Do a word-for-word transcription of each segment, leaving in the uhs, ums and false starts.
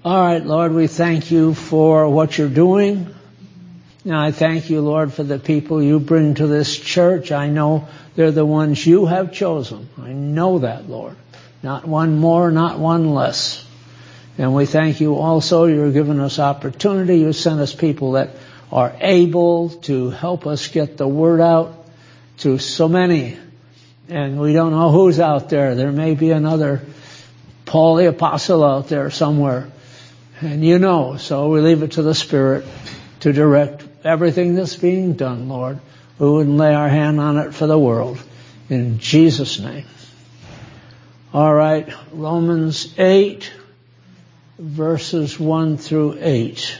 All right, Lord, we thank you for what you're doing. And I thank you, Lord, for the people you bring to this church. I know they're the ones you have chosen. I know that, Lord. Not one more, not one less. And we thank you also. You're giving us opportunity. You sent us people that are able to help us get the word out to so many. And we don't know who's out there. There may be another Paul the Apostle out there somewhere. And you know, so we leave it to the Spirit to direct everything that's being done, Lord. We wouldn't lay our hand on it for the world. In Jesus' name. All right, Romans eight, verses one through eight.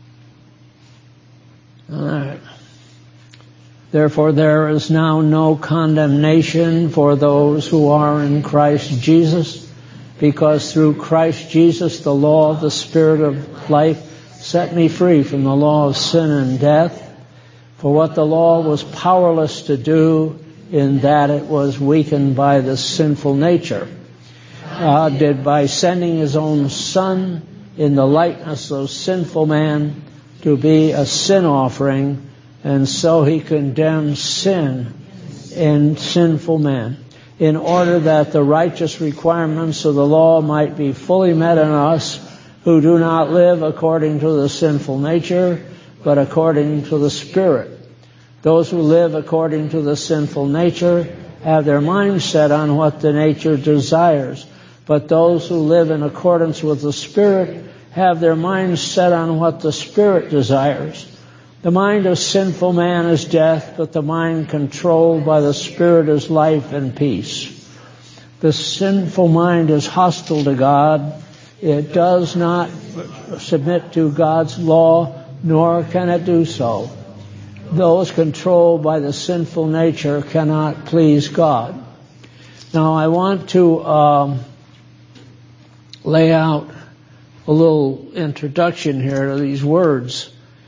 All right. Therefore there is now no condemnation for those who are in Christ Jesus, because through Christ Jesus the law of the Spirit of life set me free from the law of sin and death. For what the law was powerless to do, in that it was weakened by the sinful nature, God did by sending his own Son in the likeness of sinful man to be a sin offering, and so he condemned sin in sinful man, in order that the righteous requirements of the law might be fully met in us, who do not live according to the sinful nature, but according to the Spirit. Those who live according to the sinful nature have their minds set on what the nature desires, but those who live in accordance with the Spirit have their minds set on what the Spirit desires. The mind of sinful man is death, but the mind controlled by the Spirit is life and peace. The sinful mind is hostile to God. It does not submit to God's law, nor can it do so. Those controlled by the sinful nature cannot please God. Now I want to um, lay out a little introduction here to these words.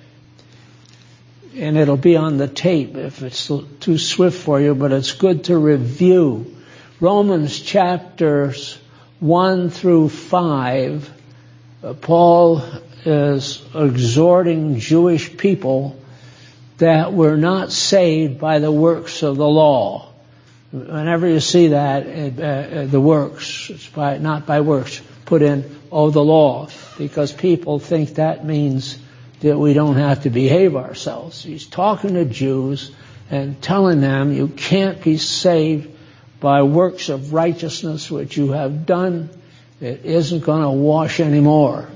And it'll be on the tape if it's too swift for you, but it's good to review. Romans chapters one through five, uh, Paul is exhorting Jewish people that were not saved by the works of the law. Whenever you see that, uh, uh, the works, it's by, not by works, put in, oh, the law, because people think that means that we don't have to behave ourselves. He's talking to Jews and telling them you can't be saved by works of righteousness which you have done. It isn't going to wash anymore.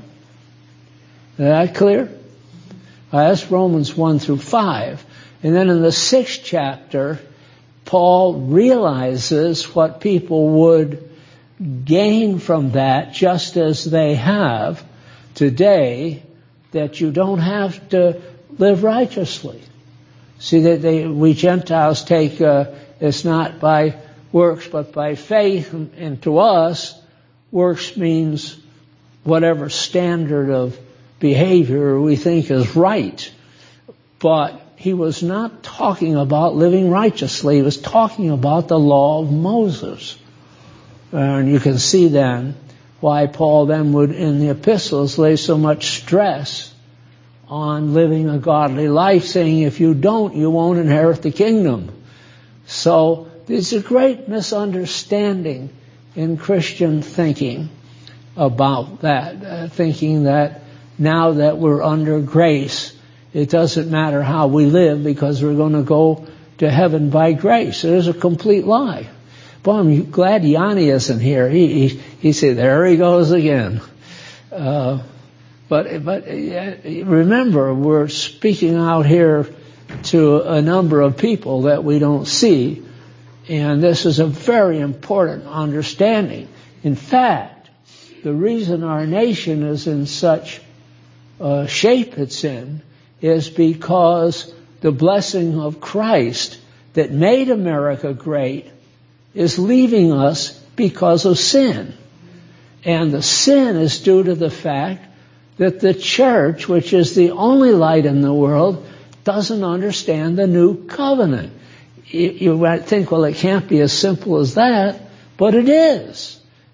Is that clear? Uh, that's Romans one through five. And then in the sixth chapter, Paul realizes what people would gain from that, just as they have today, that you don't have to live righteously. See, that they, we Gentiles take, uh, it's not by works but by faith, and, and to us, works means whatever standard of behavior we think is right. But he was not talking about living righteously. He was talking about the law of Moses. And you can see then why Paul then would, in the epistles, lay so much stress on living a godly life, saying if you don't, you won't inherit the kingdom. So there's a great misunderstanding in Christian thinking about that, uh, thinking that now that we're under grace, it doesn't matter how we live because we're going to go to heaven by grace. It is a complete lie. Boy, I'm glad Yanni isn't here. He, he, he said, there he goes again. Uh, but, but uh, remember, we're speaking out here to a number of people that we don't see. And this is a very important understanding. In fact, the reason our nation is in such uh, shape it's in is because the blessing of Christ that made America great is leaving us because of sin. And the sin is due to the fact that the church, which is the only light in the world, doesn't understand the new covenant. You, you might think, well, it can't be as simple as that, but it is.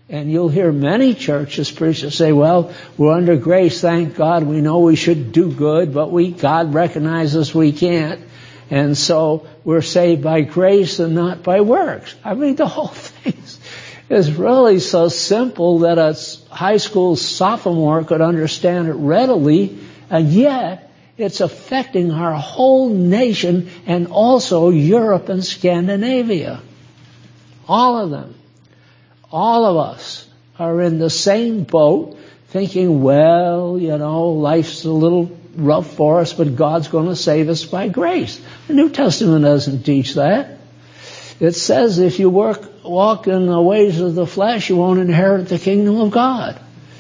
And you'll hear many churches preachers say, well, we're under grace, thank God. We know we should do good, but we God recognizes we can't. And so we're saved by grace and not by works. I mean, the whole thing is really so simple that a high school sophomore could understand it readily, and yet it's affecting our whole nation and also Europe and Scandinavia. All of them. All of us are in the same boat thinking, well, you know, life's a little rough for us, but God's going to save us by grace. The New Testament doesn't teach that. It says if you work, walk in the ways of the flesh, you won't inherit the kingdom of God.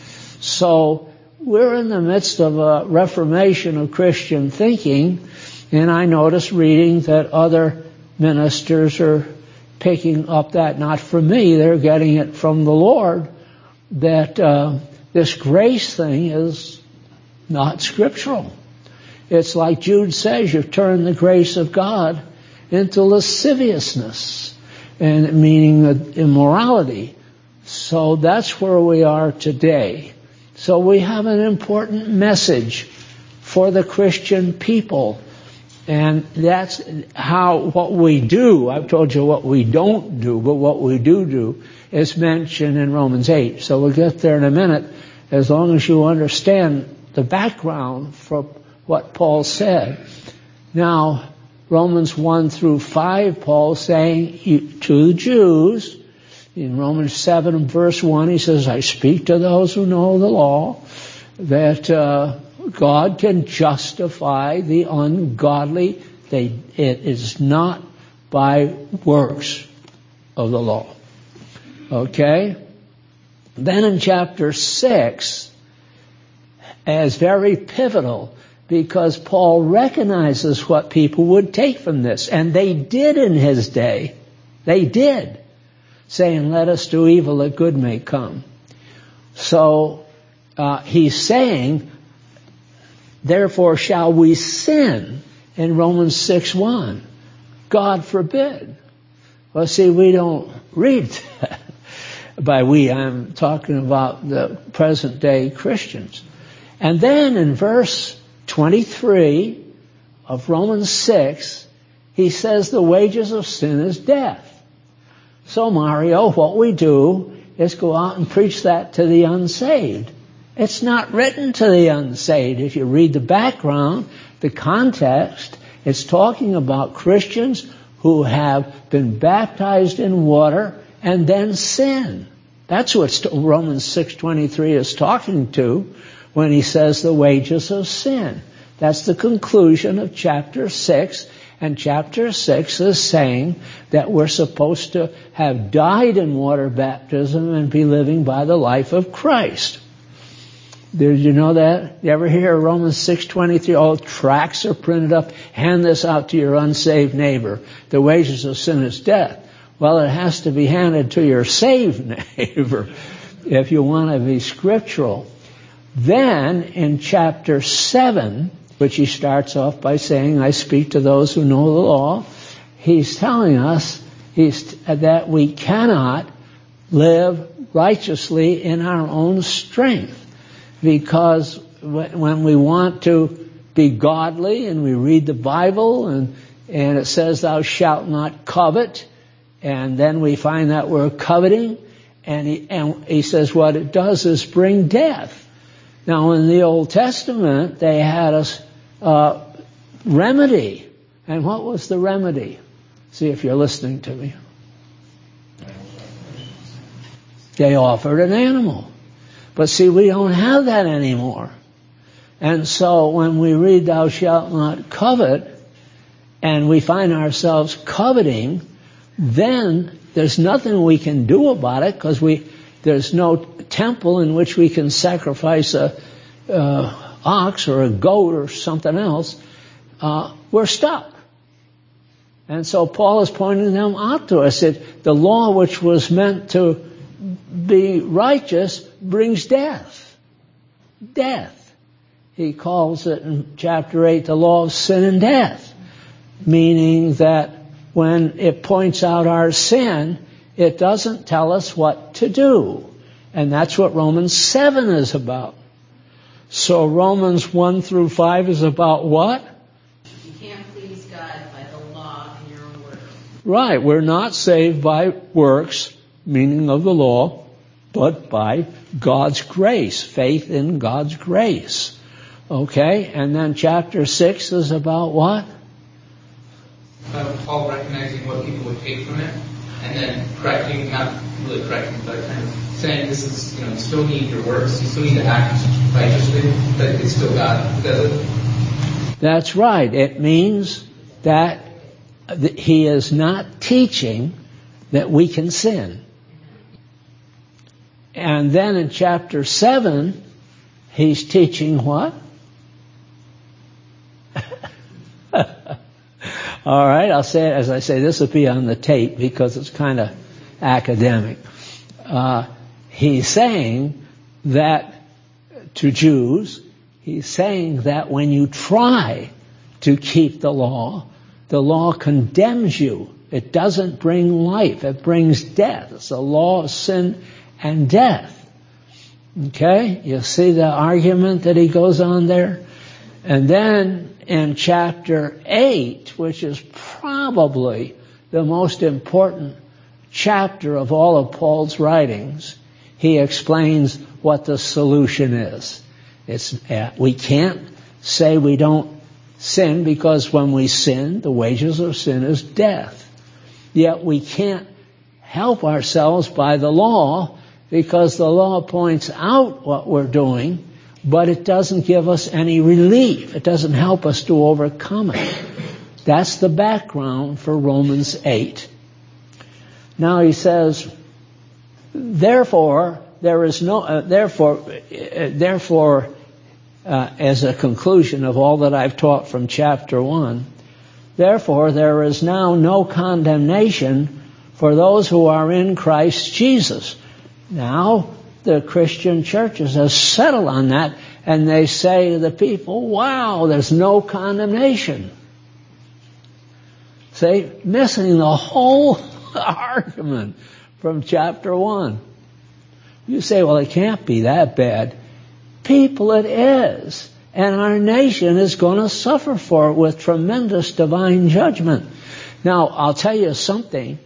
So we're in the midst of a reformation of Christian thinking, and I notice reading that other ministers are picking up that, not from me, they're getting it from the Lord, that uh, this grace thing is not scriptural. It's like Jude says, you've turned the grace of God into lasciviousness, and meaning immorality. So that's where we are today. So we have an important message for the Christian people. And that's how, what we do, I've told you what we don't do, but what we do do is mentioned in Romans eight. So we'll get there in a minute, as long as you understand the background for what Paul said. Now, Romans one through five, Paul's saying to the Jews, in Romans seven and verse one, he says, I speak to those who know the law, that uh, God can justify the ungodly. They, it is not by works of the law. Okay? Then in chapter six, as very pivotal, because Paul recognizes what people would take from this. And they did in his day. They did. Saying, let us do evil that good may come. So uh, he's saying, therefore shall we sin in Romans six one. God forbid. Well, see, we don't read that. By we, I'm talking about the present day Christians. And then in verse twenty-three of Romans six, he says the wages of sin is death. So Mario, what we do is go out and preach that to the unsaved. It's not written to the unsaved. If you read the background, the context, it's talking about Christians who have been baptized in water and then sin. That's what Romans six twenty-three is talking to when he says the wages of sin. That's the conclusion of chapter six. And chapter six is saying that we're supposed to have died in water baptism and be living by the life of Christ. Did you know that? You ever hear Romans six twenty-three? All tracts are printed up. Hand this out to your unsaved neighbor. The wages of sin is death. Well, it has to be handed to your saved neighbor if you want to be scriptural. Then in chapter seven, which he starts off by saying, I speak to those who know the law, he's telling us he's, that we cannot live righteously in our own strength. Because when we want to be godly and we read the Bible and, and it says thou shalt not covet, and then we find that we're coveting, and he, and he says what it does is bring death. Now in the Old Testament they had a uh, remedy. And what was the remedy? See if you're listening to me. They offered an animal. But see, we don't have that anymore. And so when we read thou shalt not covet, and we find ourselves coveting, then there's nothing we can do about it, because we there's no temple in which we can sacrifice a uh, ox or a goat or something else. Uh, we're stuck. And so Paul is pointing them out to us that the law which was meant to be righteous brings death. Death. He calls it in chapter eight the law of sin and death, meaning that when it points out our sin, it doesn't tell us what to do. And that's what Romans seven is about. So Romans one through five is about what? You can't please God by the law and your own works. Right. We're not saved by works, meaning of the law, but by God's grace, faith in God's grace. Okay? And then chapter six is about what? Uh, Paul recognizing what people would take from it, and then correcting, not really correcting, but kind of saying this is, you know, you still need your works, you still need to act righteously, but it's still God who does it. That's right. It means that he is not teaching that we can sin. And then in chapter seven, he's teaching what? All right, I'll say it as I say. This will be on the tape because it's kind of academic. Uh, he's saying that to Jews, he's saying that when you try to keep the law, the law condemns you. It doesn't bring life. It brings death. It's a law of sin and death. Okay? You see the argument that he goes on there? And then in chapter eight, which is probably the most important chapter of all of Paul's writings, he explains what the solution is. It's, uh, we can't say we don't sin because when we sin, the wages of sin is death. Yet we can't help ourselves by the law because the law points out what we're doing, but it doesn't give us any relief. It doesn't help us to overcome it. That's the background for Romans eight. Now he says, therefore, there is no, uh, therefore, uh, therefore, uh, as a conclusion of all that I've taught from chapter one, therefore there is now no condemnation for those who are in Christ Jesus. Now, the Christian churches have settled on that, and they say to the people, wow, there's no condemnation. See, missing the whole argument from chapter one. You say, well, it can't be that bad. People, it is. And our nation is going to suffer for it with tremendous divine judgment. Now, I'll tell you something.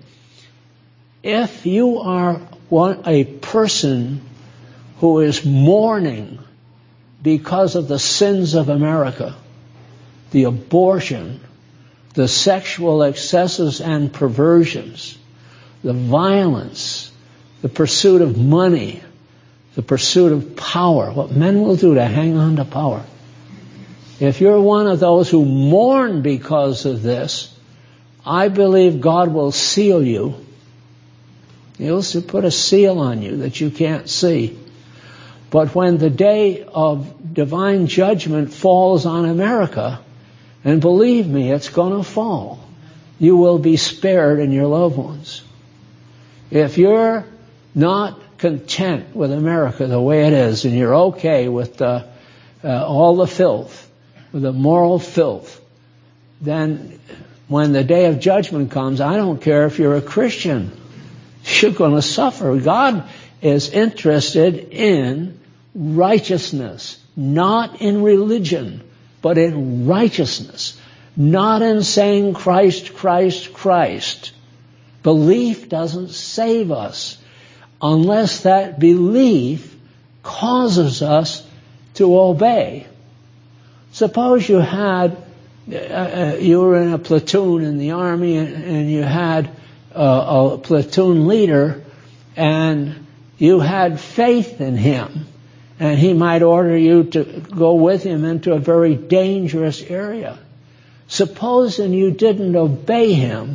If you are one, a person who is mourning because of the sins of America, the abortion, the sexual excesses and perversions, the violence, the pursuit of money, the pursuit of power, what men will do to hang on to power. If you're one of those who mourn because of this, I believe God will seal you. He'll put a seal on you that you can't see. But when the day of divine judgment falls on America, and believe me, it's going to fall, you will be spared and your loved ones. If you're not content with America the way it is, and you're okay with the, uh, all the filth, with the moral filth, then when the day of judgment comes, I don't care if you're a Christian, you're going to suffer. God is interested in righteousness, not in religion, but in righteousness, not in saying Christ, Christ, Christ. Belief doesn't save us unless that belief causes us to obey. Suppose you had, uh, you were in a platoon in the army and, and you had uh, a platoon leader and you had faith in him, and he might order you to go with him into a very dangerous area. Supposing you didn't obey him,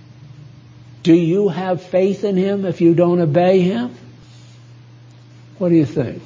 do you have faith in him if you don't obey him? What do you think?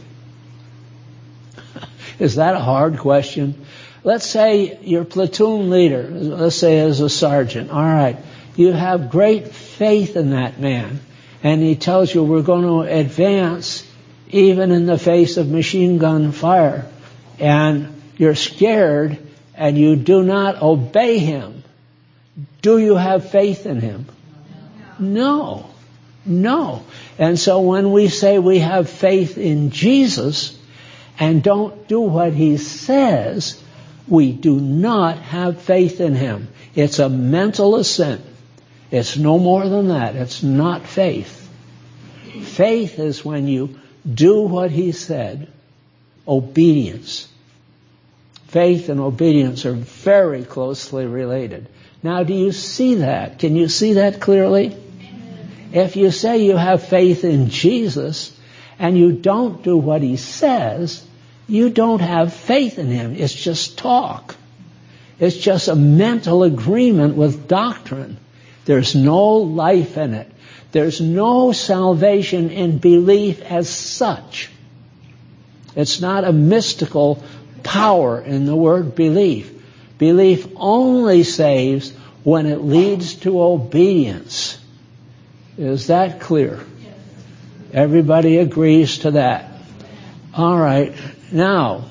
Is that a hard question? Let's say your platoon leader, let's say as a sergeant, all right, you have great faith in that man, and he tells you we're going to advance even in the face of machine gun fire, and you're scared and you do not obey him. Do you have faith in him? No. No. And so when we say we have faith in Jesus and don't do what he says, we do not have faith in him. It's a mental assent. It's no more than that. It's not faith. Faith is when you do what he said. Obedience. Faith and obedience are very closely related. Now, do you see that? Can you see that clearly? Amen. If you say you have faith in Jesus and you don't do what he says, you don't have faith in him. It's just talk. It's just a mental agreement with doctrine. There's no life in it. There's no salvation in belief as such. It's not a mystical power in the word belief. Belief only saves when it leads to obedience. Is that clear? Yes. Everybody agrees to that. All right. Now,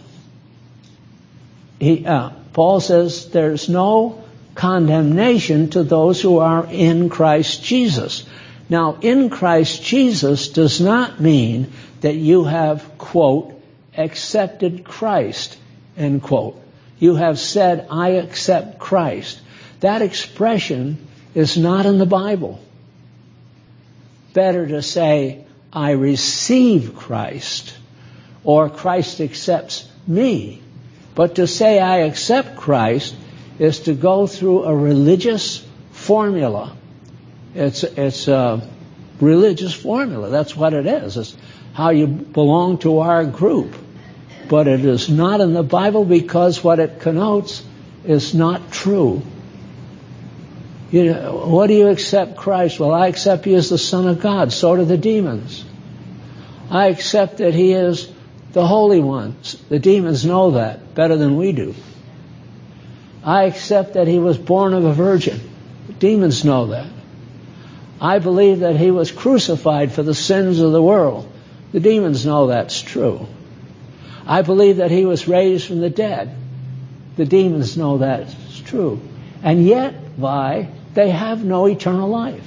he, uh, Paul says there's no condemnation to those who are in Christ Jesus. Now, in Christ Jesus does not mean that you have, quote, accepted Christ, end quote. You have said, I accept Christ. That expression is not in the Bible. Better to say, I receive Christ, or Christ accepts me. But to say I accept Christ is to go through a religious formula. It's, it's a religious formula. That's what it is. It's how you belong to our group. But it is not in the Bible because what it connotes is not true. You know, what do you accept Christ? Well, I accept he is the Son of God. So do the demons. I accept that he is the Holy One. The demons know that better than we do. I accept that he was born of a virgin. The demons know that. I believe that he was crucified for the sins of the world. The demons know that's true. I believe that he was raised from the dead. The demons know that's true. And yet, why? They have no eternal life.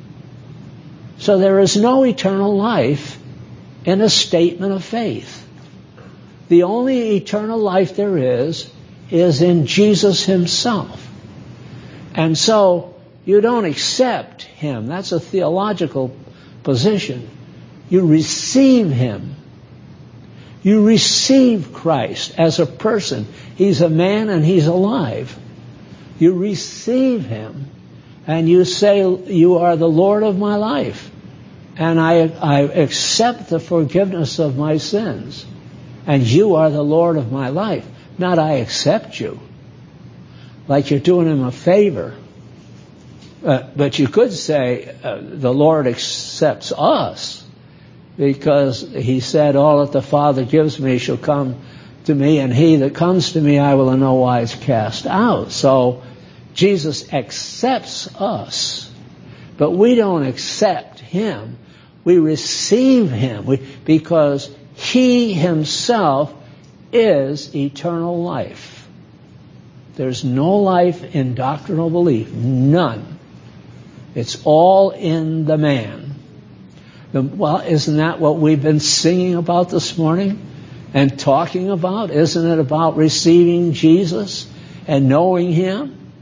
So there is no eternal life in a statement of faith. The only eternal life there is, is in Jesus himself. And so, you don't accept him. That's a theological position. You receive him. You receive Christ as a person. He's a man and he's alive. You receive him and you say, you are the Lord of my life. And I, I accept the forgiveness of my sins. And you are the Lord of my life. Not I accept you. Like you're doing him a favor. Uh, but you could say uh, the Lord accepts us. Because he said, all that the Father gives me shall come to me, and he that comes to me I will in no wise cast out. So Jesus accepts us, but we don't accept him. We receive him we, because he himself is eternal life. There's no life in doctrinal belief, none. It's all in the man. Well, isn't that what we've been singing about this morning and talking about? Isn't it about receiving Jesus and knowing him?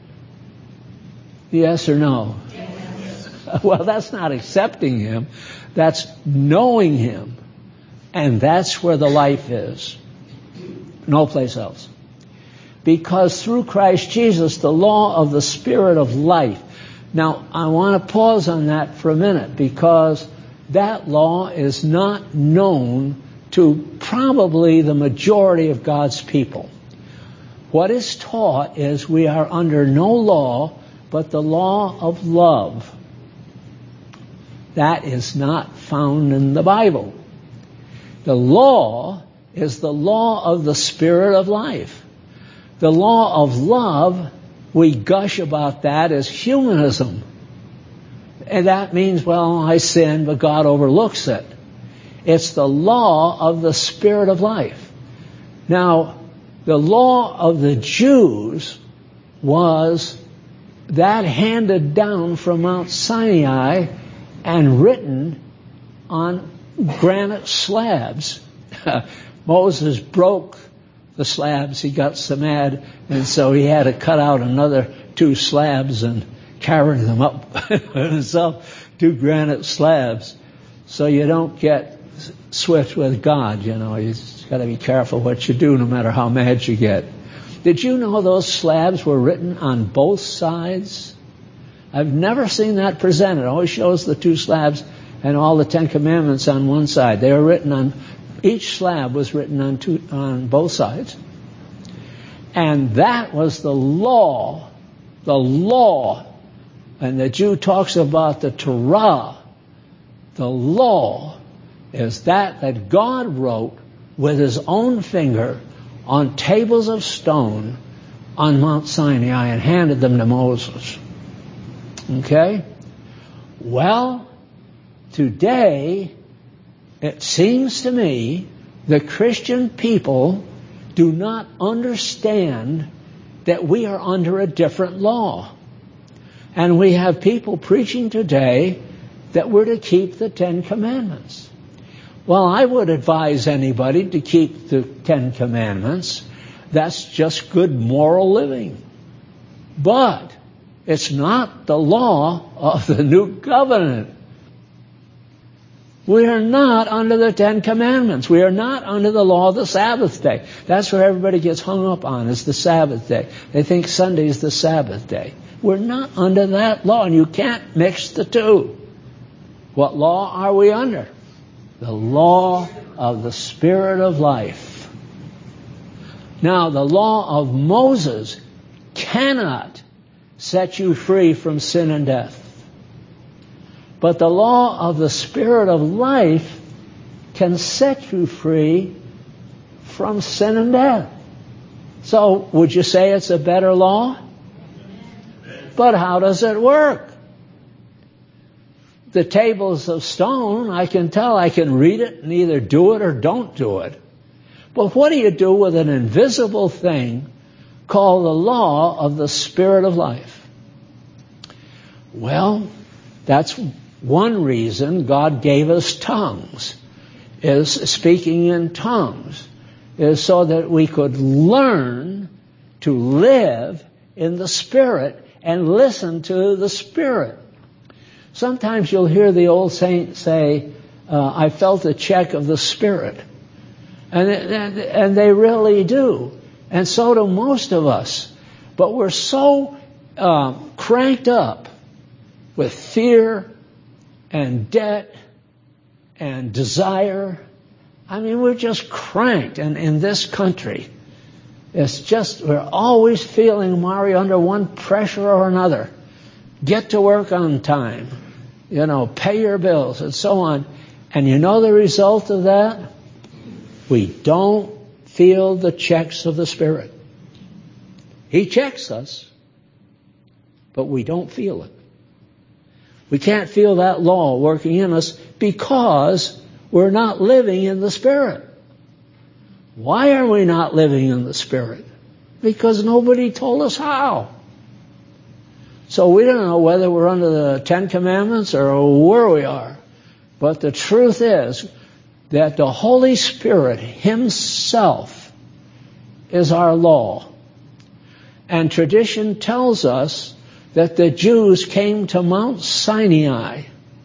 Yes or no? Yes. Well, that's not accepting him. That's knowing him. And that's where the life is. No place else. Because through Christ Jesus, the law of the Spirit of life. Now, I want to pause on that for a minute because that law is not known to probably the majority of God's people. What is taught is we are under no law but the law of love. That is not found in the Bible. The law is the law of the Spirit of life. The law of love, we gush about that as humanism. And that means, well, I sin, but God overlooks it. It's the law of the Spirit of life. Now, the law of the Jews was that handed down from Mount Sinai and written on granite slabs. Moses broke the slabs. He got so mad, and so he had to cut out another two slabs and carry them up himself, two granite slabs. So you don't get swift with God, you know. You just got to be careful what you do, no matter how mad you get. Did you know those slabs were written on both sides? I've never seen that presented. It always shows the two slabs and all the Ten Commandments on one side. They were written on, each slab was written on two, on both sides. And that was the law, the law. And the Jew talks about the Torah. The law is that that God wrote with his own finger on tables of stone on Mount Sinai and handed them to Moses. Okay? Well, today, it seems to me the Christian people do not understand that we are under a different law. And we have people preaching today that we're to keep the Ten Commandments. Well, I would advise anybody to keep the Ten Commandments. That's just good moral living. But it's not the law of the new covenant. We are not under the Ten Commandments. We are not under the law of the Sabbath day. That's where everybody gets hung up on, is the Sabbath day. They think Sunday is the Sabbath day. We're not under that law, and you can't mix the two. What law are we under? The law of the Spirit of life. Now, the law of Moses cannot set you free from sin and death. But the law of the Spirit of life can set you free from sin and death. So, would you say it's a better law? But how does it work? The tables of stone, I can tell, I can read it and either do it or don't do it. But what do you do with an invisible thing called the law of the Spirit of life? Well, that's one reason God gave us tongues, is speaking in tongues, is so that we could learn to live in the Spirit and listen to the Spirit. Sometimes you'll hear the old saint say, uh, I felt a check of the Spirit. And, and, and they really do. And so do most of us. But we're so uh, cranked up with fear and debt and desire. I mean, we're just cranked. And in this country, it's just, we're always feeling, Mario, under one pressure or another. Get to work on time. You know, pay your bills and so on. And you know the result of that? We don't feel the checks of the Spirit. He checks us, but we don't feel it. We can't feel that law working in us because we're not living in the Spirit. Why are we not living in the Spirit? Because nobody told us how. So we don't know whether we're under the Ten Commandments or where we are. But the truth is that the Holy Spirit Himself is our law. And tradition tells us that the Jews came to Mount Sinai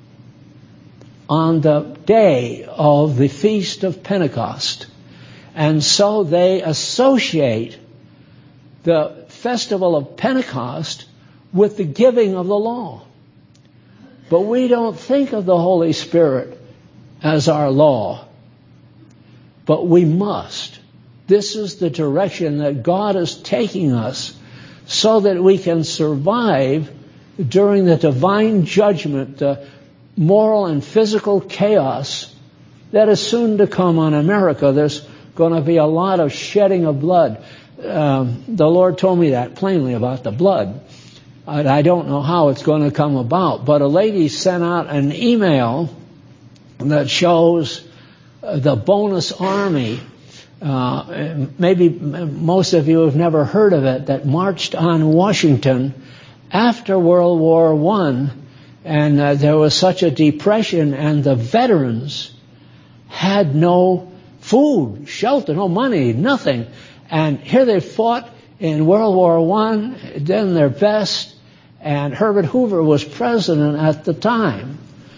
on the day of the Feast of Pentecost. And so they associate the festival of Pentecost with the giving of the law. But we don't think of the Holy Spirit as our law. But we must. This is the direction that God is taking us so that we can survive during the divine judgment, the moral and physical chaos that is soon to come on America. There's going to be a lot of shedding of blood. Um, the Lord told me that plainly about the blood. I don't know how it's going to come about, but a lady sent out an email that shows the bonus army. Uh, maybe most of you have never heard of it, that marched on Washington after World War One And uh, there was such a depression, and the veterans had no food, shelter, no money, nothing. And here they fought in World War One, did their best, and Herbert Hoover was president at the time.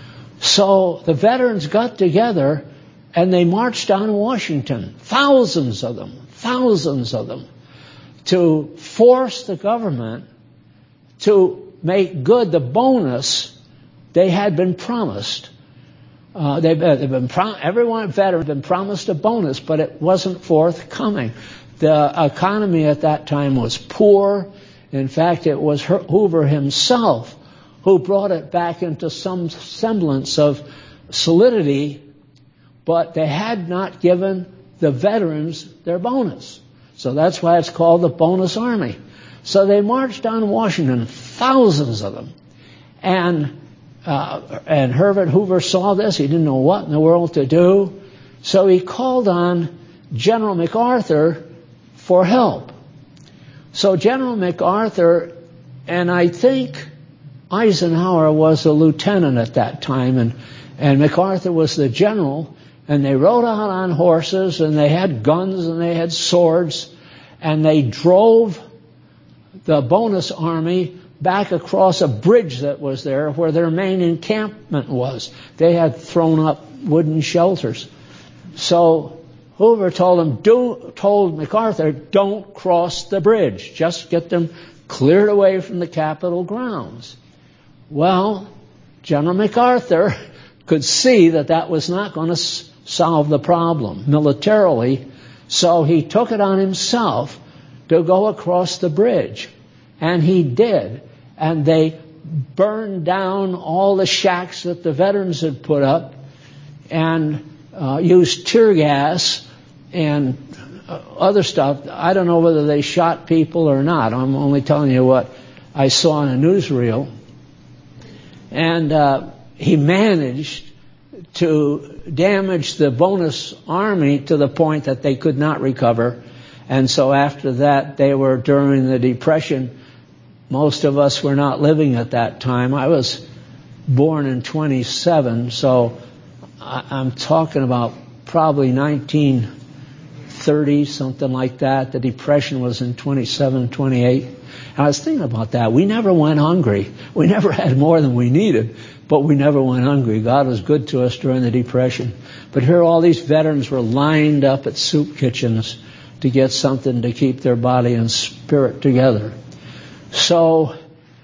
So the veterans got together and they marched on Washington, thousands of them, thousands of them, to force the government to make good the bonus they had been promised. Uh, they've, they've been pro- everyone veteran had been promised a bonus, but it wasn't forthcoming. The economy at that time was poor. In fact, it was Hoover himself who brought it back into some semblance of solidity, but they had not given the veterans their bonus. So that's why it's called the Bonus Army. So they marched on Washington, thousands of them. And uh, and Herbert Hoover saw this. He didn't know what in the world to do. So he called on General MacArthur for help. So General MacArthur, and I think Eisenhower was a lieutenant at that time, and, and MacArthur was the general, and they rode out on horses, and they had guns, and they had swords, and they drove the Bonus Army back across a bridge that was there where their main encampment was. They had thrown up wooden shelters. So Hoover told him, do, told MacArthur, don't cross the bridge. Just get them cleared away from the Capitol grounds. Well, General MacArthur could see that that was not going to s- solve the problem militarily, so he took it on himself to go across the bridge. And he did. And they burned down all the shacks that the veterans had put up and uh, used tear gas and uh, other stuff. I don't know whether they shot people or not. I'm only telling you what I saw in a newsreel. And uh, he managed to damage the Bonus Army to the point that they could not recover. And so after that, they were during the Depression. Most of us were not living at that time. I was born in twenty-seven, so I'm talking about probably nineteen thirty, something like that. The Depression was in twenty-seven, twenty-eight. And I was thinking about that. We never went hungry. We never had more than we needed, but we never went hungry. God was good to us during the Depression. But here all these veterans were lined up at soup kitchens to get something to keep their body and spirit together. So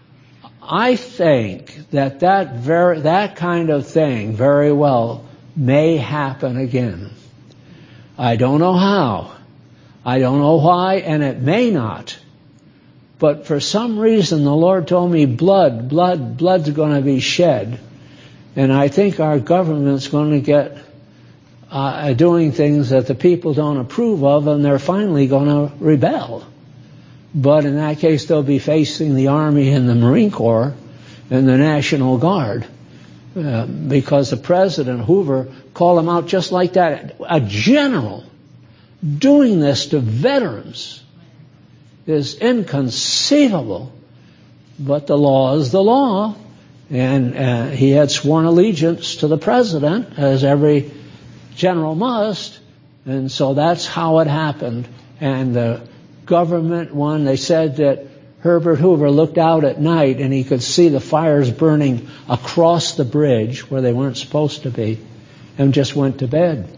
I think that that, very, that kind of thing very well may happen again. I don't know how. I don't know why, and it may not. But for some reason, the Lord told me blood, blood, blood's going to be shed. And I think our government's going to get uh, doing things that the people don't approve of, and they're finally going to rebel. But in that case, they'll be facing the Army and the Marine Corps and the National Guard. Uh, because the President, Hoover, called him out just like that. A general doing this to veterans is inconceivable. But the law is the law. And uh, he had sworn allegiance to the President, as every general must. And so that's how it happened. And the government one, they said that Herbert Hoover looked out at night and he could see the fires burning across the bridge where they weren't supposed to be, and just went to bed.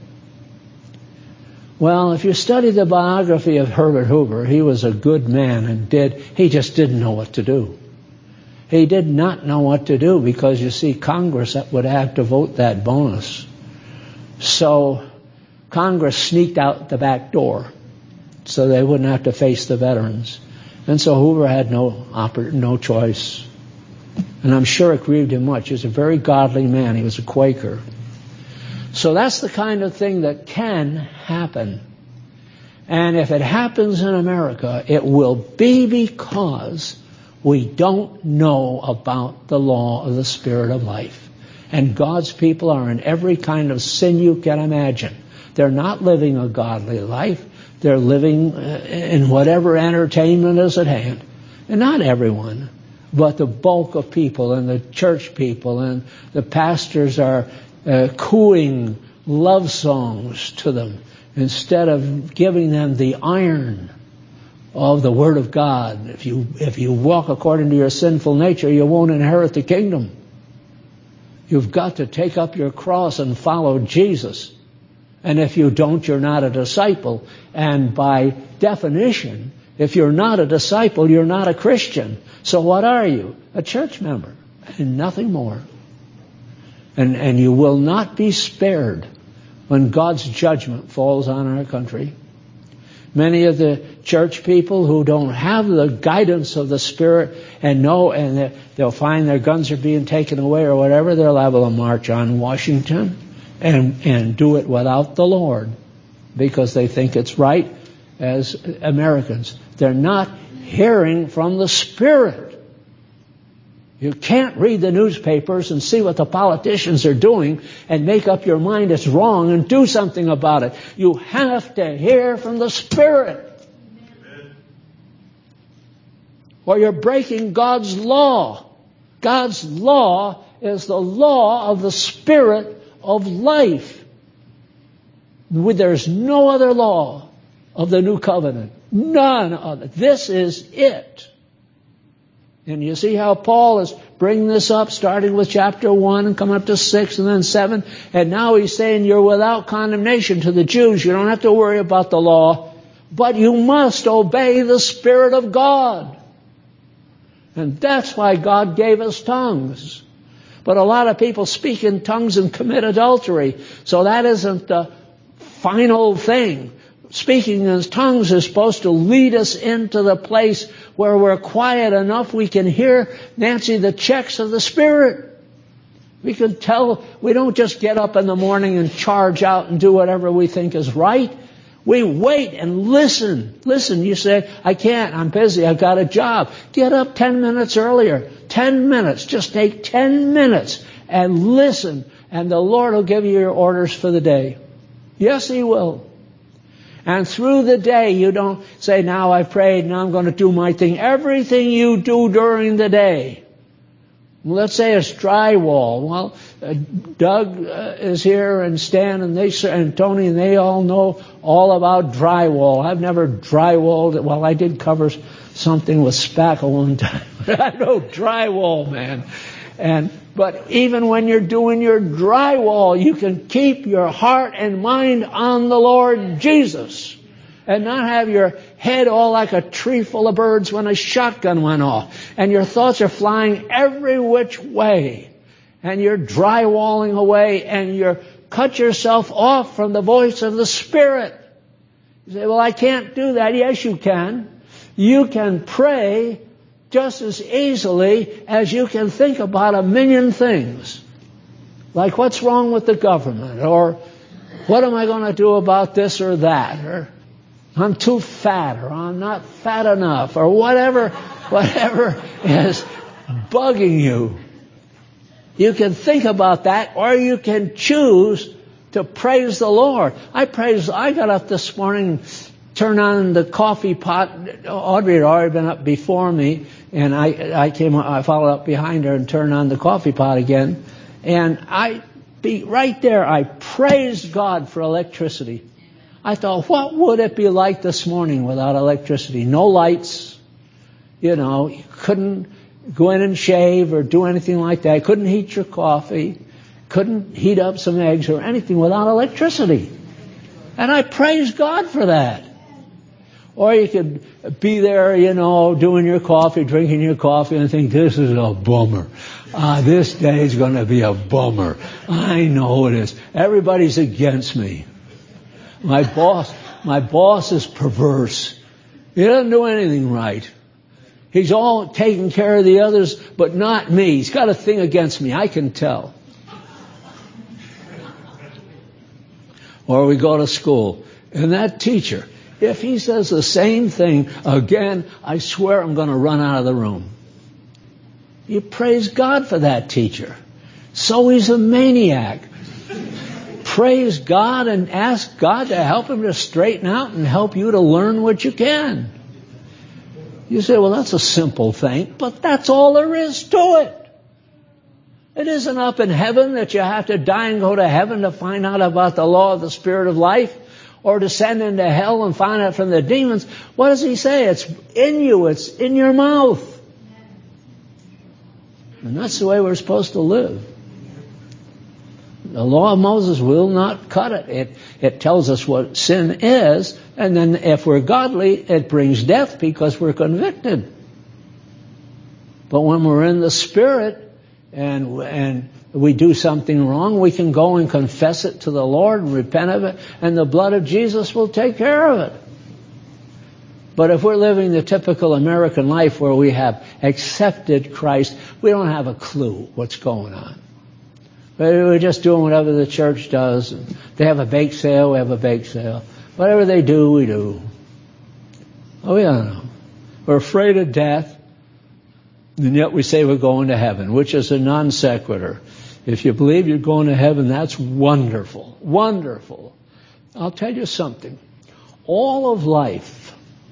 Well, if you study the biography of Herbert Hoover, he was a good man and did, he just didn't know what to do. He did not know what to do because, you see, Congress would have to vote that bonus. So Congress sneaked out the back door so they wouldn't have to face the veterans. And so Hoover had no oppor- no choice. And I'm sure it grieved him much. He was a very godly man. He was a Quaker. So that's the kind of thing that can happen. And if it happens in America, it will be because we don't know about the law of the Spirit of life. And God's people are in every kind of sin you can imagine. They're not living a godly life. They're living in whatever entertainment is at hand. And not everyone, But the bulk of people and the church people and the pastors are uh, cooing love songs to them instead of giving them the iron of the Word of God. If you, if you walk according to your sinful nature, you won't inherit the kingdom. You've got to take up your cross and follow Jesus. And if you don't, you're not a disciple. And by definition, if you're not a disciple, you're not a Christian. So what are you? A church member and nothing more. And, and you will not be spared when God's judgment falls on our country. Many of the church people who don't have the guidance of the Spirit and know, and they'll find their guns are being taken away or whatever, they're liable to march on Washington and, and do it without the Lord because they think it's right as Americans. They're not hearing from the Spirit. You can't read the newspapers and see what the politicians are doing and make up your mind it's wrong and do something about it. You have to hear from the Spirit. Amen. Or you're breaking God's law. God's law is the law of the Spirit of life. There's no other law of the new covenant. None of it. This is it. And you see how Paul is bringing this up, starting with chapter one and coming up to six and then seven. And now he's saying you're without condemnation to the Jews. You don't have to worry about the law. But you must obey the Spirit of God. And that's why God gave us tongues. But a lot of people speak in tongues and commit adultery. So that isn't the final thing. Speaking in tongues is supposed to lead us into the place where we're quiet enough we can hear, Nancy, the checks of the Spirit. We can tell, we don't just get up in the morning and charge out and do whatever we think is right. We wait and listen. Listen, you say, I can't, I'm busy, I've got a job. Get up ten minutes earlier. Ten minutes. Just take ten minutes and listen. And the Lord will give you your orders for the day. Yes, He will. And through the day, you don't say, now I've prayed, now I'm going to do my thing. Everything you do during the day. Let's say it's drywall. Well, uh, Doug uh, is here and Stan and they and Tony and they all know all about drywall. I've never drywalled it. Well, I did cover something with spackle one time. I know drywall, man. And but even when you're doing your drywall, you can keep your heart and mind on the Lord Jesus and not have your head all like a tree full of birds when a shotgun went off. And your thoughts are flying every which way. And you're drywalling away and you're cut yourself off from the voice of the Spirit. You say, well, I can't do that. Yes, you can. You can pray just as easily as you can think about a million things. Like what's wrong with the government? Or what am I going to do about this or that? Or I'm too fat, or I'm not fat enough, or whatever, whatever is bugging you. You can think about that, or you can choose to praise the Lord. I praise, I got up this morning, turned on the coffee pot. Audrey had already been up before me, and I, I came, I followed up behind her and turned on the coffee pot again. And I, be right there, I praised God for electricity. I thought, what would it be like this morning without electricity? No lights, you know, you couldn't go in and shave or do anything like that. Couldn't heat your coffee, couldn't heat up some eggs or anything without electricity. And I praise God for that. Or you could be there, you know, doing your coffee, drinking your coffee and think, this is a bummer. Ah, this day is going to be a bummer. I know it is. Everybody's against me. My boss, my boss is perverse. He doesn't do anything right. He's all taking care of the others, but not me. He's got a thing against me. I can tell. Or we go to school, and that teacher, if he says the same thing again, I swear I'm going to run out of the room. You praise God for that teacher. So he's a maniac. Praise God and ask God to help him to straighten out and help you to learn what you can. You say, well, that's a simple thing, but that's all there is to it. It isn't up in heaven that you have to die and go to heaven to find out about the law of the Spirit of life, or descend into hell and find out from the demons. What does he say? It's in you. It's in your mouth. And that's the way we're supposed to live. The law of Moses will not cut it. It, it tells us what sin is, and then if we're godly, it brings death because we're convicted. But when we're in the Spirit and and we do something wrong, we can go and confess it to the Lord and repent of it, and the blood of Jesus will take care of it. But if we're living the typical American life where we have accepted Christ, we don't have a clue what's going on. We're just doing whatever the church does. They have a bake sale, we have a bake sale. Whatever they do, we do. Oh, yeah. We're afraid of death, and yet we say we're going to heaven, which is a non sequitur. If you believe you're going to heaven, that's wonderful. Wonderful. I'll tell you something. All of life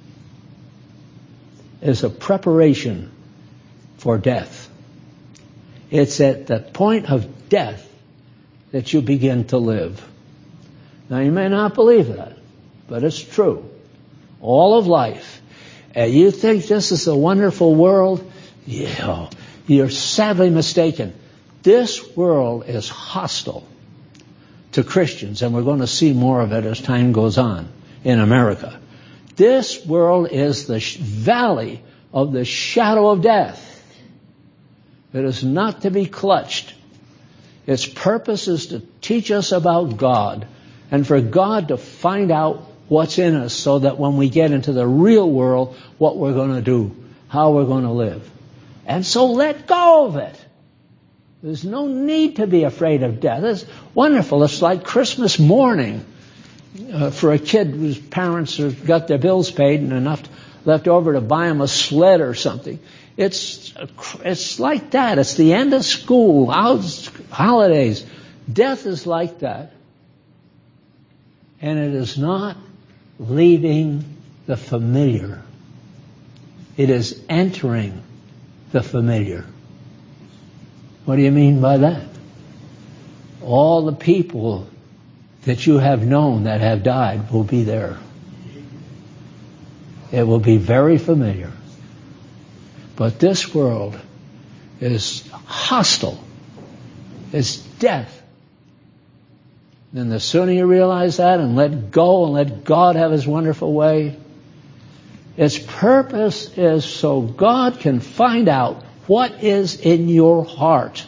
is a preparation for death. It's at the point of death that you begin to live. Now, you may not believe that, but it's true. All of life. And you think this is a wonderful world? Yeah, you're sadly mistaken. This world is hostile to Christians, and we're going to see more of it as time goes on in America. This world is the valley of the shadow of death. It is not to be clutched. Its purpose is to teach us about God and for God to find out what's in us so that when we get into the real world, what we're going to do, how we're going to live. And so let go of it. There's no need to be afraid of death. It's wonderful. It's like Christmas morning uh, for a kid whose parents have got their bills paid and enough left over to buy him a sled or something. It's it's like that. It's the end of school, holidays. Death is like that. And it is not leaving the familiar. It is entering the familiar. What do you mean by that? All the people that you have known that have died will be there. It will be very familiar. But this world is hostile. It's death. And the sooner you realize that and let go and let God have His wonderful way, its purpose is so God can find out what is in your heart.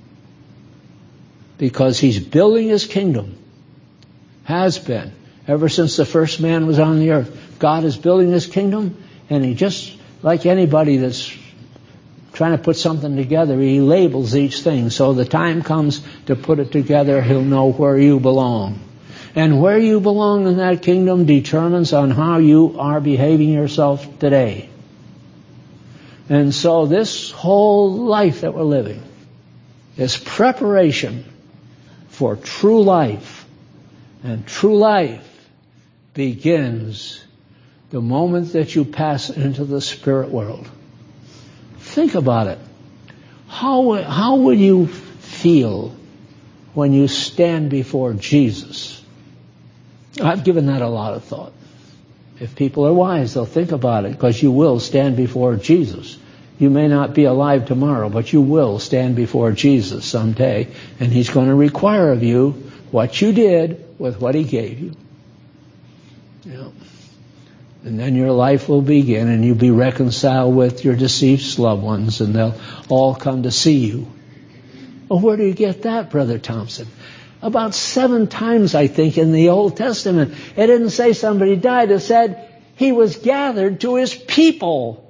Because He's building His kingdom. Has been. Ever since the first man was on the earth. God is building His kingdom, and He just, like anybody that's trying to put something together, He labels each thing. So the time comes to put it together, He'll know where you belong. And where you belong in that kingdom determines on how you are behaving yourself today. And so this whole life that we're living is preparation for true life. And true life begins the moment that you pass into the spirit world. Think about it. How, how will you feel when you stand before Jesus? I've given that a lot of thought. If people are wise, they'll think about it, because you will stand before Jesus. You may not be alive tomorrow, but you will stand before Jesus someday, and He's going to require of you what you did with what He gave you. You know. And then your life will begin, and you'll be reconciled with your deceased loved ones, and they'll all come to see you. Well, where do you get that, Brother Thompson? About seven times, I think, in the Old Testament. It didn't say somebody died. It said He was gathered to His people.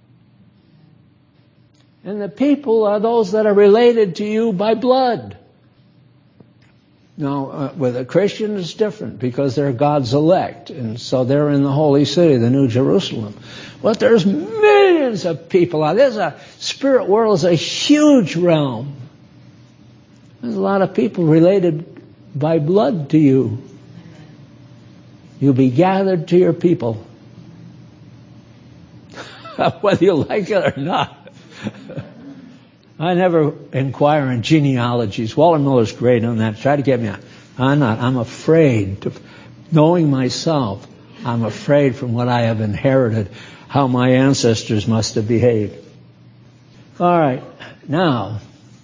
And the people are those that are related to you by blood. Now, uh, with a Christian, it's different, because they're God's elect. And so they're in the holy city, the New Jerusalem. But there's millions of people out there. There's a spirit world is a huge realm. There's a lot of people related by blood to you. You'll be gathered to your people. whether you like it or not. I never inquire in genealogies. Walter Miller's great on that. Try to get me out. I'm not. I'm afraid. To, knowing myself, I'm afraid from what I have inherited, how my ancestors must have behaved. All right. Now,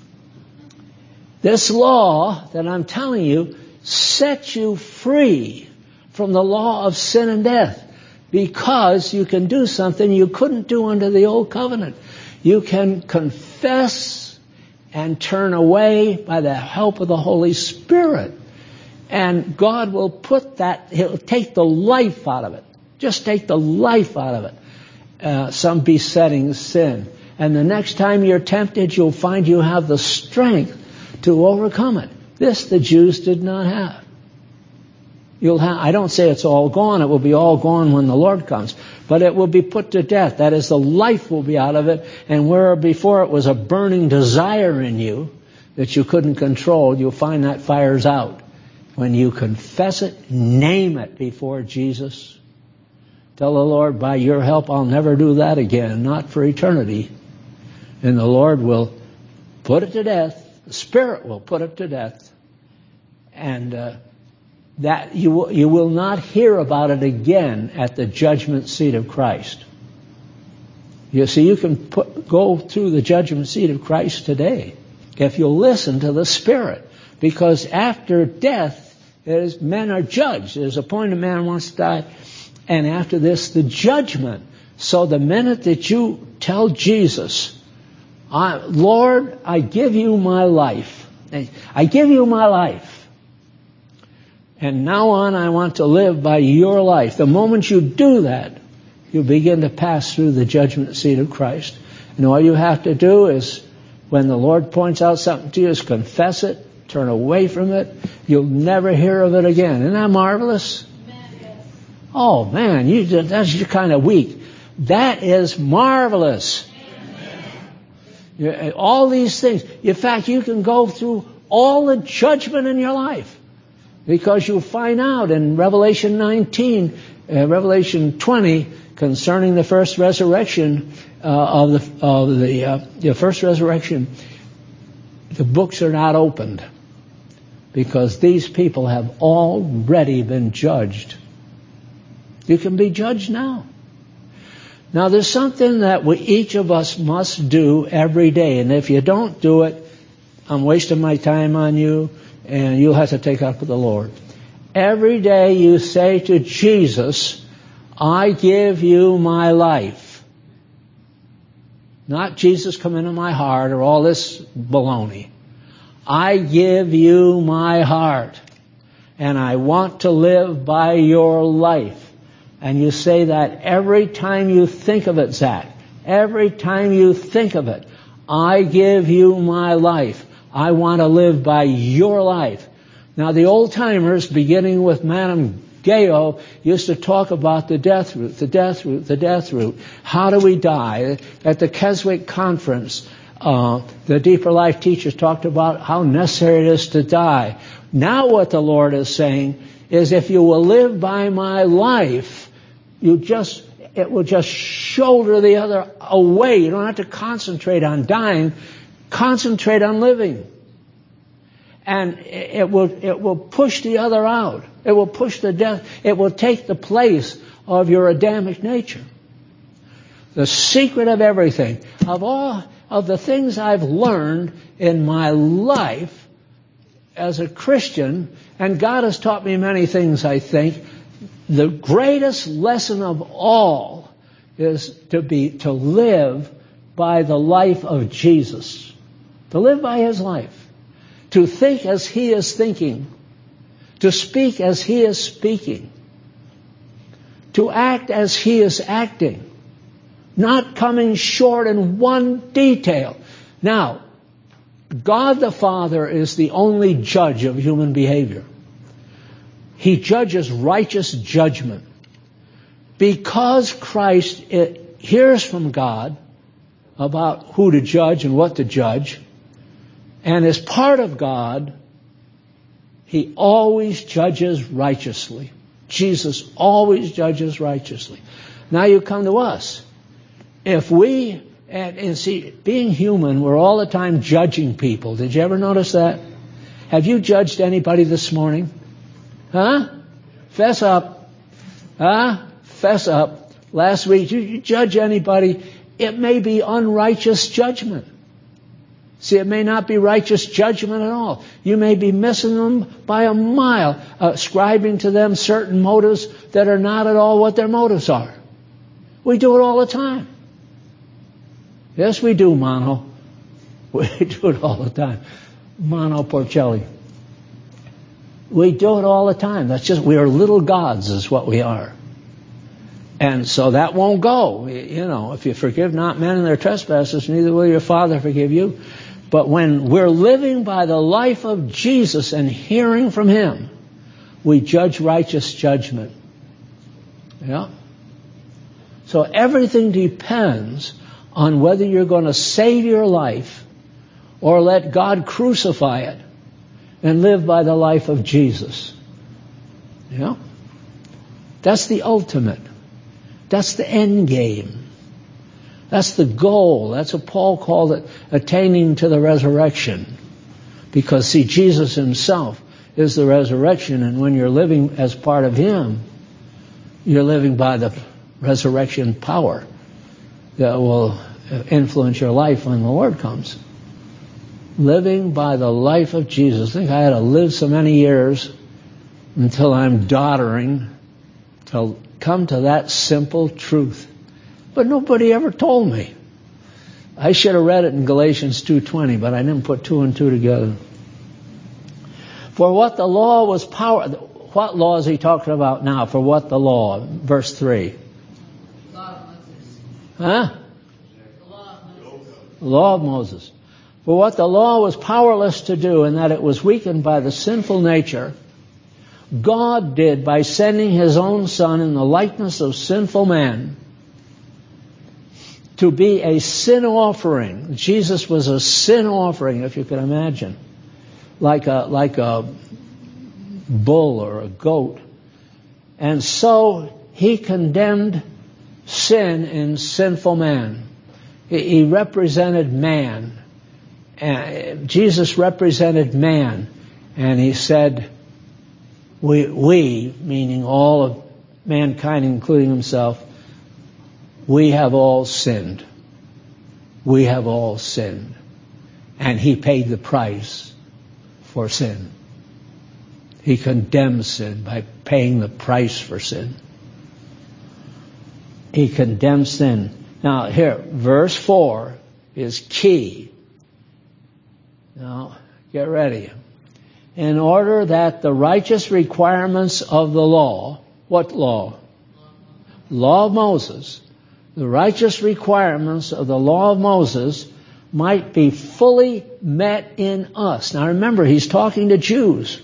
this law that I'm telling you sets you free from the law of sin and death, because you can do something you couldn't do under the old covenant. You can confess and turn away by the help of the Holy Spirit. And God will put that, He'll take the life out of it. Just take the life out of it. Uh, some besetting sin. And the next time you're tempted, you'll find you have the strength to overcome it. This the Jews did not have. You'll have, I don't say it's all gone. It will be all gone when the Lord comes. But it will be put to death. That is, the life will be out of it. And where before it was a burning desire in you that you couldn't control, you'll find that fire's out. When you confess it, name it before Jesus. Tell the Lord, by your help, I'll never do that again. Not for eternity. And the Lord will put it to death. The Spirit will put it to death. And uh, that you will, you will not hear about it again at the judgment seat of Christ. You see, you can put, go through the judgment seat of Christ today if you'll listen to the Spirit. Because after death, there's, men are judged. There's a point a man wants to die. And after this, the judgment. So the minute that you tell Jesus, I, Lord, I give you my life. I give you my life. And now on, I want to live by your life. The moment you do that, you begin to pass through the judgment seat of Christ. And all you have to do is, when the Lord points out something to you, is confess it, turn away from it. You'll never hear of it again. Isn't that marvelous? Oh, man, you, that's you're kind of weak. That is marvelous. All these things. In fact, you can go through all the judgment in your life. Because you'll find out in Revelation nineteen, uh, Revelation twenty, concerning the first resurrection uh, of the of the, uh, the first resurrection, the books are not opened because these people have already been judged. You can be judged now. Now, there's something that we, each of us must do every day, and if you don't do it, I'm wasting my time on you. And you'll have to take up with the Lord. Every day you say to Jesus, I give you my life. Not Jesus come into my heart or all this baloney. I give you my heart. And I want to live by your life. And you say that every time you think of it, Zach. Every time you think of it. I give you my life. I want to live by your life. Now, the old-timers, beginning with Madame Gayo, used to talk about the death route, the death route, the death route. How do we die? At the Keswick Conference, uh, the Deeper Life teachers talked about how necessary it is to die. Now what the Lord is saying is, if you will live by my life, you just, it will just shoulder the other away. You don't have to concentrate on dying. Concentrate on living. And it will, it will push the other out. It will push the death. It will take the place of your Adamic nature. The secret of everything, of all of the things I've learned in my life as a Christian, and God has taught me many things, I think, the greatest lesson of all is to be, to live by the life of Jesus. To live by His life. To think as He is thinking. To speak as He is speaking. To act as He is acting. Not coming short in one detail. Now, God the Father is the only judge of human behavior. He judges righteous judgment. Because Christ hears from God about who to judge and what to judge, and as part of God, He always judges righteously. Jesus always judges righteously. Now you come to us. if we, and, and see, being human, we're all the time judging people. Did you ever notice that? Have you judged anybody this morning? Huh? Fess up. Huh? Fess up. Last week, you, you judge anybody, it may be unrighteous judgment. See, it may not be righteous judgment at all. You may be missing them by a mile, ascribing to them certain motives that are not at all what their motives are. We do it all the time. Yes, we do, Mono. We do it all the time. Mono Porcelli. We do it all the time. That's just, we are little gods is what we are. And so that won't go. You know, if you forgive not men and their trespasses, neither will your Father forgive you. But when we're living by the life of Jesus and hearing from Him, we judge righteous judgment. Yeah? So everything depends on whether you're going to save your life or let God crucify it and live by the life of Jesus. Yeah? That's the ultimate. That's the end game. That's the goal. That's what Paul called it, attaining to the resurrection. Because, see, Jesus Himself is the resurrection, and when you're living as part of Him, you're living by the resurrection power that will influence your life when the Lord comes. Living by the life of Jesus. I think I had to live so many years until I'm doddering to come to that simple truth. But nobody ever told me. I should have read it in Galatians two twenty, but I didn't put two and two together. For what the law was power... What law is he talking about now? For what the law? Verse three. Law of Moses. Huh? The law of Moses. The law of Moses. For what the law was powerless to do, in that it was weakened by the sinful nature, God did by sending His own Son in the likeness of sinful man to be a sin offering. Jesus was a sin offering, if you can imagine. Like a, like a bull or a goat. And so He condemned sin in sinful man. He, he represented man. And Jesus represented man. And He said, we, we, meaning all of mankind, including Himself, we have all sinned. We have all sinned. And He paid the price for sin. He condemns sin by paying the price for sin. He condemns sin. Now here, verse four is key. Now, get ready. In order that the righteous requirements of the law, what law? Law of Moses. The righteous requirements of the law of Moses might be fully met in us. Now remember, he's talking to Jews.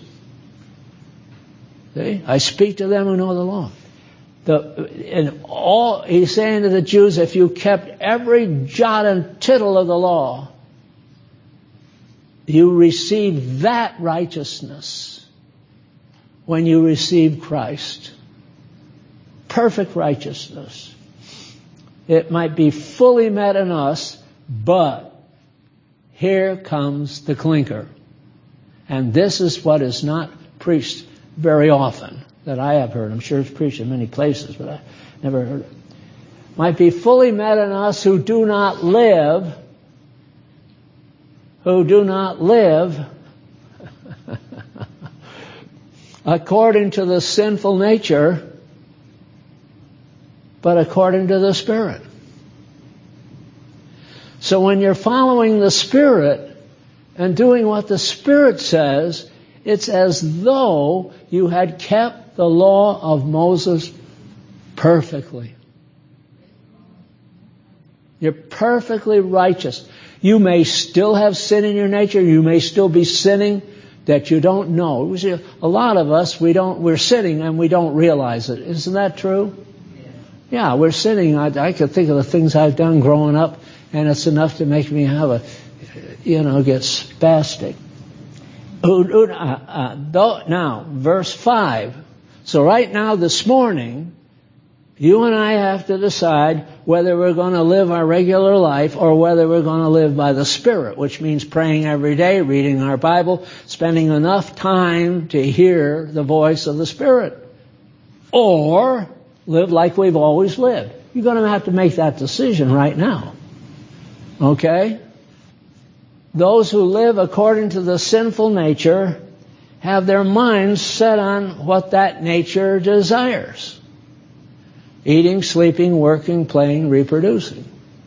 See? I speak to them who know the law. The, and all, he's saying to the Jews, if you kept every jot and tittle of the law, you receive that righteousness when you receive Christ. Perfect righteousness. It might be fully met in us, but here comes the clinker. And this is what is not preached very often that I have heard. I'm sure it's preached in many places, but I never heard it. Might be fully met in us who do not live, who do not live according to the sinful nature, but according to the Spirit. So when you're following the Spirit and doing what the Spirit says, it's as though you had kept the law of Moses perfectly. You're perfectly righteous. You may still have sin in your nature. You may still be sinning that you don't know. A lot of us, we don't, we're sinning and we don't realize it. Isn't that true? Yeah, we're sinning. I, I could think of the things I've done growing up, and it's enough to make me have a, you know, get spastic. Now, verse five. So right now, this morning, You and I have to decide whether we're going to live our regular life or whether we're going to live by the Spirit, which means praying every day, reading our Bible, spending enough time to hear the voice of the Spirit. Or live like we've always lived. You're going to have to make that decision right now. Okay? Those who live according to the sinful nature have their minds set on what that nature desires. Eating, sleeping, working, playing, reproducing.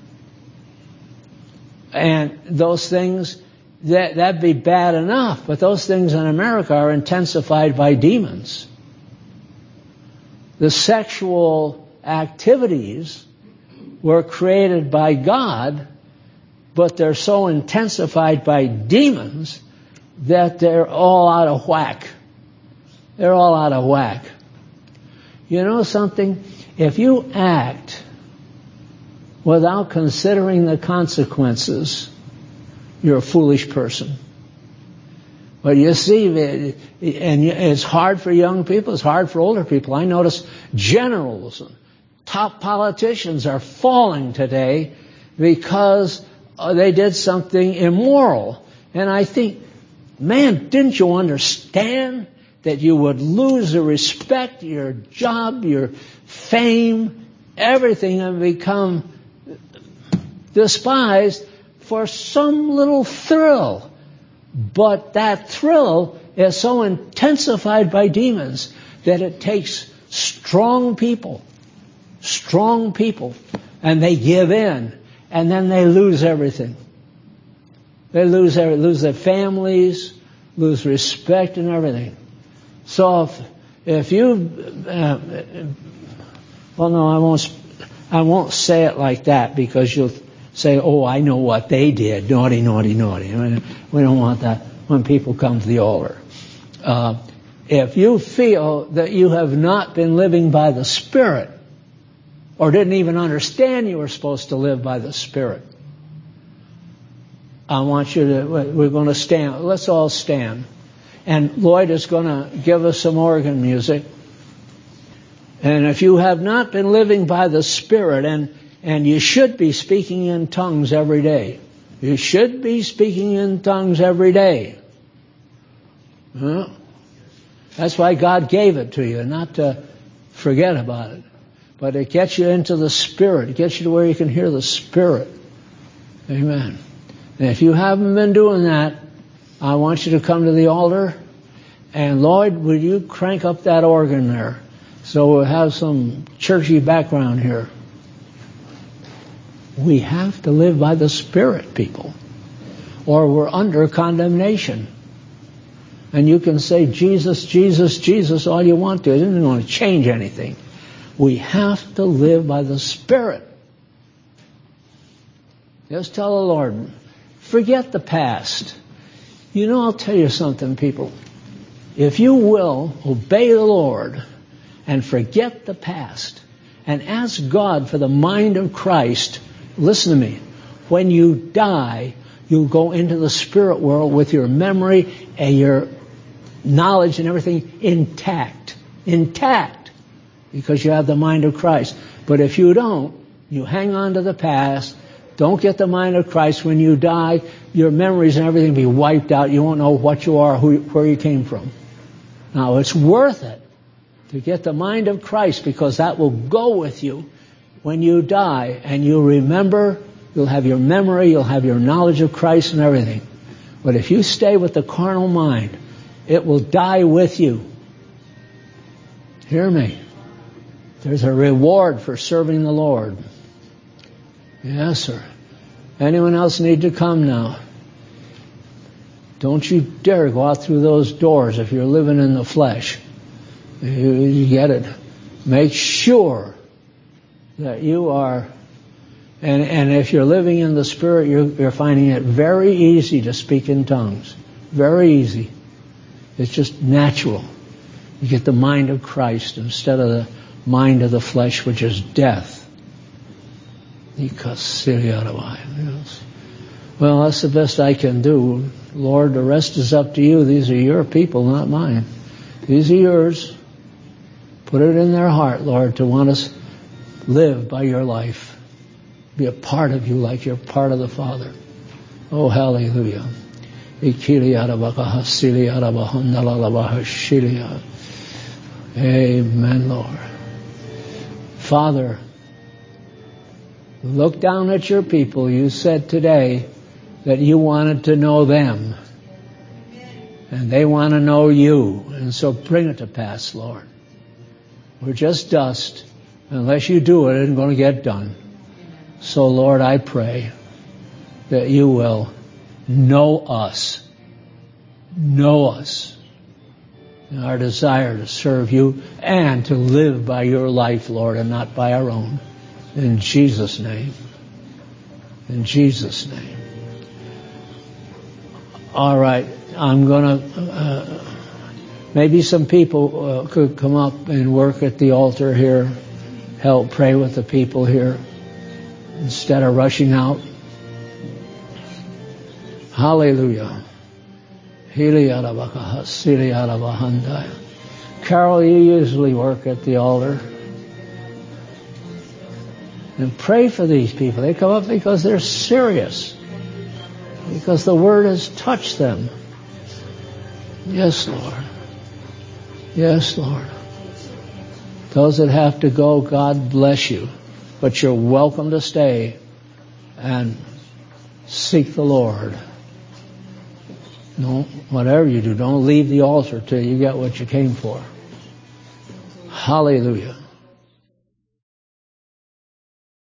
And those things, that, that'd be bad enough, but those things in America are intensified by demons. The sexual activities were created by God, but they're so intensified by demons that they're all out of whack. They're all out of whack. You know something? If you act without considering the consequences, you're a foolish person. But you see, and it's hard for young people, it's hard for older people. I notice generals and top politicians are falling today because they did something immoral. And I think, man, didn't you understand that you would lose the respect, your job, your fame, everything, and become despised for some little thrill? But that thrill is so intensified by demons that it takes strong people, strong people, and they give in, and then they lose everything. They lose every, lose their families, lose respect and everything. So if, if you, uh, well, no, I won't, I won't say it like that because you'll say, oh, I know what they did. Naughty, naughty, naughty. I mean, we don't want that when people come to the altar. Uh, if you feel that you have not been living by the Spirit or didn't even understand you were supposed to live by the Spirit, I want you to, we're going to stand. Let's all stand. And Lloyd is going to give us some organ music. And if you have not been living by the Spirit, and and you should be speaking in tongues every day. You should be speaking in tongues every day. Huh? That's why God gave it to you, not to forget about it. But it gets you into the Spirit. It gets you to where you can hear the Spirit. Amen. And if you haven't been doing that, I want you to come to the altar. And Lloyd, will you crank up that organ there so we'll have some churchy background here. We have to live by the Spirit, people, or we're under condemnation. And you can say Jesus, Jesus, Jesus all you want to. It isn't going to change anything. We have to live by the Spirit. Just tell the Lord, forget the past. You know, I'll tell you something, people. If you will obey the Lord and forget the past and ask God for the mind of Christ, listen to me, when you die, you'll go into the spirit world with your memory and your knowledge and everything intact. Intact. Because you have the mind of Christ. But if you don't, you hang on to the past, don't get the mind of Christ. When you die, your memories and everything will be wiped out. You won't know what you are, who, where you came from. Now, it's worth it to get the mind of Christ, because that will go with you when you die, and you'll remember, you'll have your memory, you'll have your knowledge of Christ and everything. But if you stay with the carnal mind, it will die with you. Hear me. There's a reward for serving the Lord. Yes, sir. Anyone else need to come now? Don't you dare go out through those doors if you're living in the flesh. You, you get it. Make sure that you are, and, and if you're living in the Spirit, you're, you're finding it very easy to speak in tongues. Very easy. It's just natural. You get the mind of Christ instead of the mind of the flesh, which is death. Well, that's the best I can do. Lord, the rest is up to you. These are your people, not mine. These are yours. Put it in their heart, Lord, to want us live by your life. Be a part of you like you're part of the Father. Oh, hallelujah. Amen, Lord. Father, look down at your people. You said today that you wanted to know them. And they want to know you. And so bring it to pass, Lord. We're just dust. Unless you do it, it isn't going to get done. So, Lord, I pray that you will know us. Know us. And our desire to serve you and to live by your life, Lord, and not by our own. In Jesus' name. In Jesus' name. All right. I'm going to... Uh, maybe some people uh, could come up and work at the altar here. Help pray with the people here instead of rushing out. Hallelujah. Carol, you usually work at the altar. And pray for these people. They come up because they're serious. Because the Word has touched them. Yes, Lord. Yes, Lord. Those that have to go, God bless you. But you're welcome to stay and seek the Lord. No, whatever you do, don't leave the altar till you get what you came for. Hallelujah.